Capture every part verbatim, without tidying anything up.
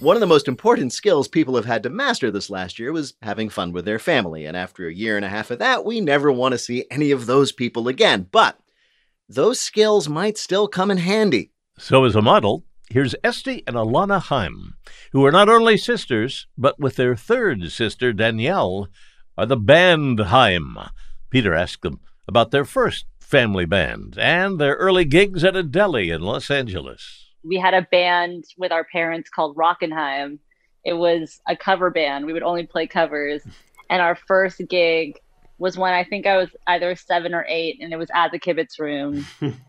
One of the most important skills people have had to master this last year was having fun with their family. And after a year and a half of that, we never want to see any of those people again. But those skills might still come in handy. So as a model, here's Esty and Alana Haim, who are not only sisters, but with their third sister, Danielle, are the band Haim. Peter asked them about their first family band and their early gigs at a deli in Los Angeles. We had a band with our parents called Rockenheim. It was a cover band. We would only play covers. And our first gig was when I think I was either seven or eight, and it was at the Kibitz Room.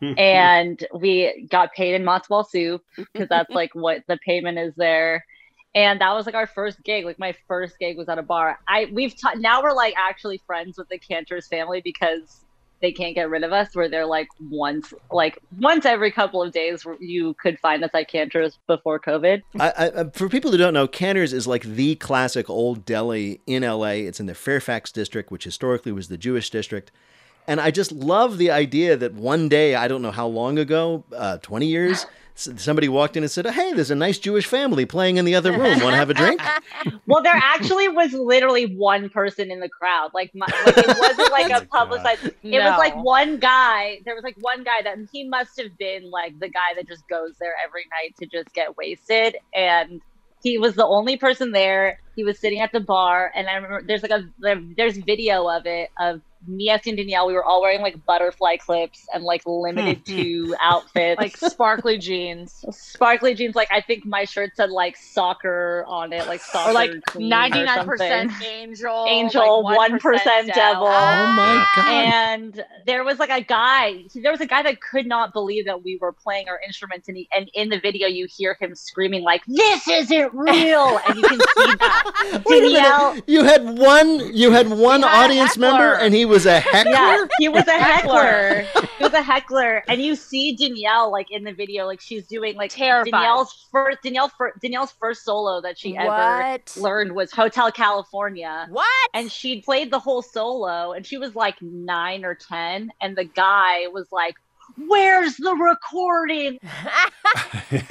And we got paid in matzo ball soup because that's like what the payment is there. And that was like our first gig. Like my first gig was at a bar. I we've ta- now we're like actually friends with the Cantors family because they can't get rid of us, where they're like once, like once every couple of days you could find us at Cantor's before COVID. I, I, for people who don't know, Cantor's is like the classic old deli in L A. It's in the Fairfax district, which historically was the Jewish district. And I just love the idea that one day, I don't know how long ago, uh, twenty years, somebody walked in and said, hey, there's a nice Jewish family playing in the other room. Want to have a drink? Well, there actually was literally one person in the crowd. Like, my, like it wasn't like a publicized. It no. was like one guy. There was like one guy that he must have been like the guy that just goes there every night to just get wasted. And he was the only person there. He was sitting at the bar. And I remember there's like a, there's video of it of me asking Danielle. We were all wearing like butterfly clips and like limited to outfits, like sparkly jeans, sparkly jeans. Like I think my shirt said like soccer on it, like soccer, or like queen ninety-nine percent or angel, angel, like one percent devil. Oh my God! And there was like a guy. There was a guy that could not believe that we were playing our instruments, and he, and in the video you hear him screaming like, "This isn't real!" And you can see that. Danielle, you had one. You had one had audience member, and he was a heckler. Yeah, he was a heckler. He was a heckler, and you see Danielle like in the video, like she's doing like terrified. Danielle's first Danielle fir- Danielle's first solo that she What? ever learned was Hotel California. What? And she played the whole solo, and she was like nine or ten, and the guy was like, "Where's the recording?" Wait,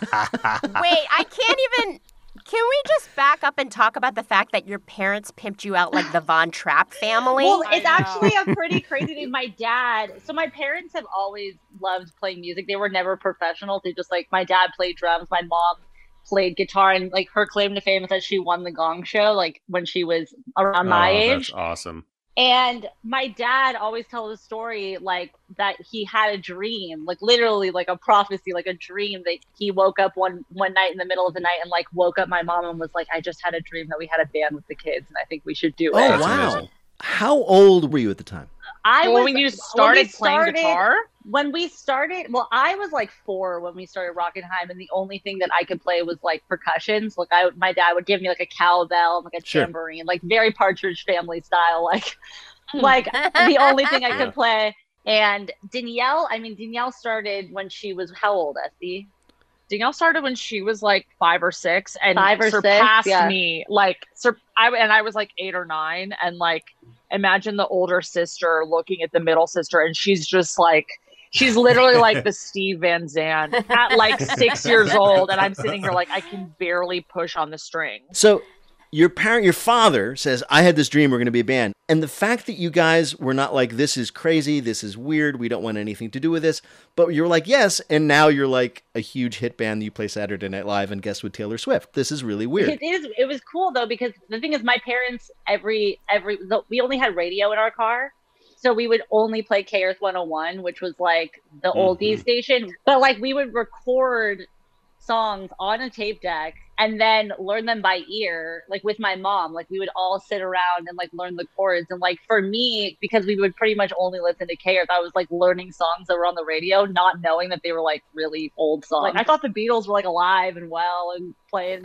I can't even. Can we just back up and talk about the fact that your parents pimped you out like the Von Trapp family? Well, it's actually a pretty crazy thing. My dad, so my parents have always loved playing music. They were never professional. They just like, my dad played drums, my mom played guitar, and like her claim to fame is that she won the Gong Show like when she was around my oh, age. That's awesome. And my dad always tells a story like that he had a dream, like literally like a prophecy, like a dream that he woke up one one night in the middle of the night and like woke up my mom and was like, I just had a dream that we had a band with the kids and I think we should do it. Oh, That's wow. amazing. How old were you at the time? I well, was when you when started, we playing started- guitar. When we started, well, I was like four when we started Rockenheim, and the only thing that I could play was like percussions. Like I, my dad would give me like a cowbell, and, like a Sure. tambourine, like very Partridge Family style, like like the only thing I could play. And Danielle, I mean, Danielle started when she was how old, Esty? Danielle started when she was like five or six, and Five or six, surpassed yeah. me. Like, sur- I and I was like eight or nine, and like imagine the older sister looking at the middle sister, and she's just like. She's literally like the Steve Van Zandt at like six years old. And I'm sitting here like I can barely push on the string. So your parent, your father says, I had this dream we're going to be a band. And the fact that you guys were not like, this is crazy, this is weird, we don't want anything to do with this. But you're like, yes. And now you're like a huge hit band. You play Saturday Night Live and guest with Taylor Swift. This is really weird. It is. It was cool though, because the thing is my parents, every, every, the, we only had radio in our car. So we would only play K Earth one oh one, which was like the Mm-hmm. oldies station. But like we would record songs on a tape deck and then learn them by ear, like with my mom. Like we would all sit around and like learn the chords. And like for me, because we would pretty much only listen to K Earth, I was like learning songs that were on the radio, not knowing that they were like really old songs. Like I thought the Beatles were like alive and well and playing.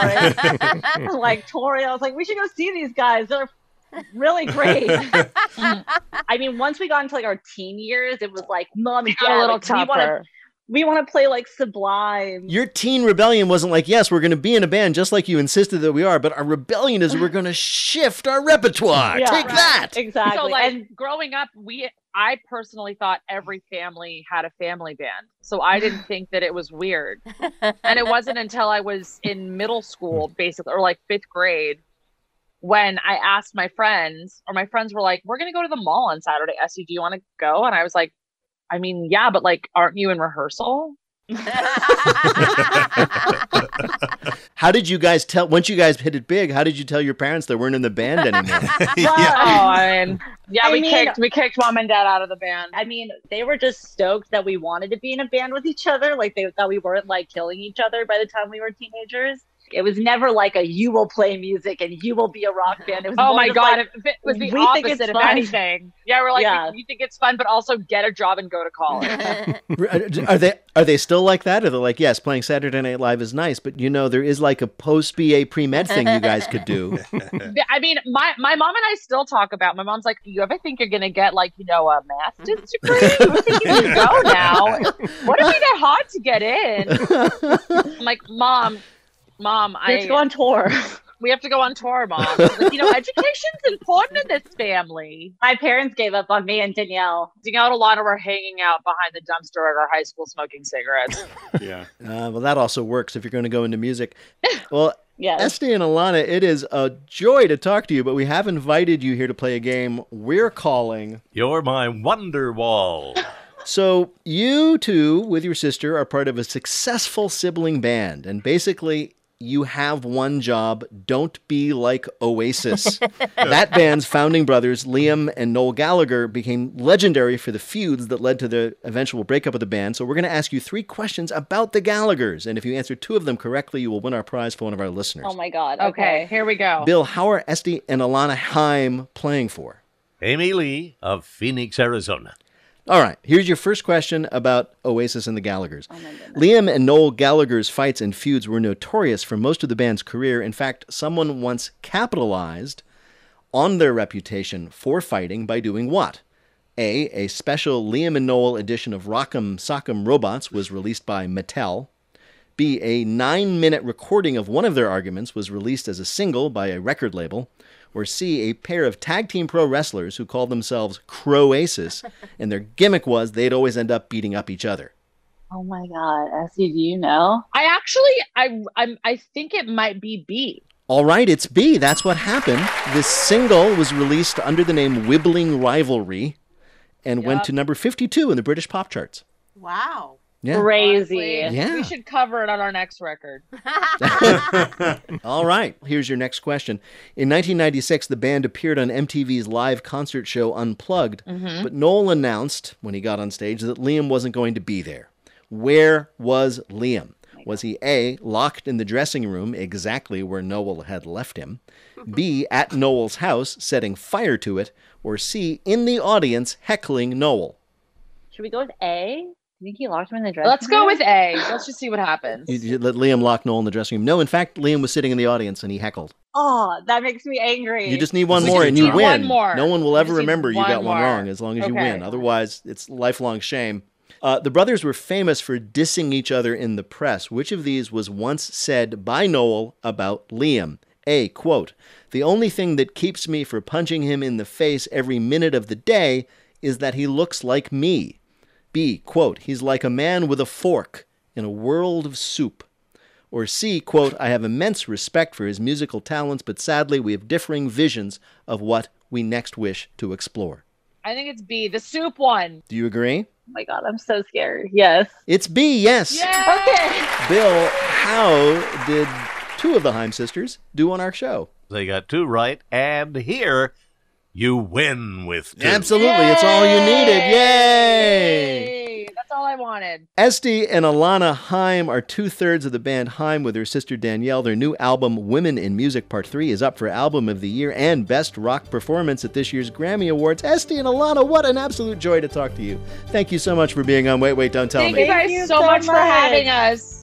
Like Tori, I was like, we should go see these guys. They're really great. I mean, once we got into like our teen years, it was like, Mom and Got Dad, a little like, we want to tougher. we want to play like Sublime. Your teen rebellion wasn't like, yes, we're going to be in a band just like you insisted that we are, but our rebellion is we're going to shift our repertoire. Yeah, Take right. that. Exactly. So like and growing up, we I personally thought every family had a family band. So I didn't think that it was weird. And it wasn't until I was in middle school, basically, or like fifth grade, when I asked my friends, or my friends were like, we're going to go to the mall on Saturday. Esty, do you want to go? And I was like, I mean, yeah, but like, aren't you in rehearsal? How did you guys tell, once you guys hit it big, how did you tell your parents they weren't in the band anymore? yeah. Oh, I mean, yeah, I we mean, kicked we kicked mom and dad out of the band. I mean, they were just stoked that we wanted to be in a band with each other. Like, they thought we weren't like killing each other by the time we were teenagers. It was never like a you will play music and you will be a rock band. It was oh more my just god, like, if it was the we think it's opposite of fun. anything. Yeah, we're like, Yeah. you think it's fun, but also get a job and go to college. Are they are they still like that? Or they're like, yes, playing Saturday Night Live is nice, but you know, there is like a post-B A pre-med thing you guys could do. I mean, my, my mom and I still talk about, my mom's like, you ever think you're going to get like, you know, a master's degree? You think you can go now? What if you get hard to get in? I'm like, mom, mom, We I have to go on tour. we have to go on tour, mom. Like, you know, education's important in this family. My parents gave up on me and Danielle. Danielle and Alana were hanging out behind the dumpster at our high school smoking cigarettes. Yeah. Uh, well, that also works if you're going to go into music. Well, Yes. Esty and Alana, it is a joy to talk to you, but we have invited you here to play a game we're calling. You're my wonder wall. So you two, with your sister, are part of a successful sibling band, and basically you have one job: don't be like Oasis. That band's founding brothers, Liam and Noel Gallagher, became legendary for the feuds that led to the eventual breakup of the band. So we're going to ask you three questions about the Gallaghers, and if you answer two of them correctly, you will win our prize for one of our listeners. Oh my God. Okay, Okay. here we go. Bill, how are Esty and Alana Haim playing for? Amy Lee of Phoenix, Arizona. All right, here's your first question about Oasis and the Gallaghers. Oh my goodness. Liam and Noel Gallagher's fights and feuds were notorious for most of the band's career. In fact, someone once capitalized on their reputation for fighting by doing what? A, a special Liam and Noel edition of Rock'em Sock'em Robots was released by Mattel. B, a nine-minute recording of one of their arguments was released as a single by a record label. Or C, a pair of tag team pro wrestlers who called themselves Croasis, and their gimmick was they'd always end up beating up each other. Oh my God. Esty, do you know? I actually, I, I'm, I think it might be B. All right, it's B. That's what happened. This single was released under the name Wibbling Rivalry and went Yep. to number fifty-two in the British pop charts. Wow. Yeah. Crazy. Honestly, Yeah. We should cover it on our next record. All right, here's your next question. In nineteen ninety-six, the band appeared on M T V's live concert show Unplugged, but Noel announced when he got on stage that Liam wasn't going to be there. Where was Liam? Was he A, locked in the dressing room exactly where Noel had left him, B, at Noel's house setting fire to it, or C, in the audience heckling Noel? Should we go with A? Do you think he locked him in the dressing Let's go room? with A. Let's just see what happens. You, you let Liam lock Noel in the dressing room. No, in fact, Liam was sitting in the audience and he heckled. Oh, that makes me angry. You just need one We more just and you need win. one more. No one will We ever just need remember you one got one more. wrong as long as you Okay. win. Otherwise, it's lifelong shame. Uh, the brothers were famous for dissing each other in the press. Which of these was once said by Noel about Liam? A, quote, "The only thing that keeps me from punching him in the face every minute of the day is that he looks like me." B, quote, "He's like a man with a fork in a world of soup." Or C, quote, "I have immense respect for his musical talents, but sadly we have differing visions of what we next wish to explore." I think it's B, the soup one. Do you agree? Oh my God, I'm so scared. Yes. It's B, yes. Yeah. Okay. Bill, how did two of the Haim sisters do on our show? They got two right, and here you win with two. Absolutely, it's all you needed. Yay! Yay! That's all I wanted. Esty and Alana Haim are two-thirds of the band Haim with their sister Danielle. Their new album, Women in Music Part three, is up for Album of the Year and Best Rock Performance at this year's Grammy Awards. Esty and Alana, what an absolute joy to talk to you. Thank you so much for being on Wait, Wait, Don't Tell Thank Me. you guys you so so much for much. having us.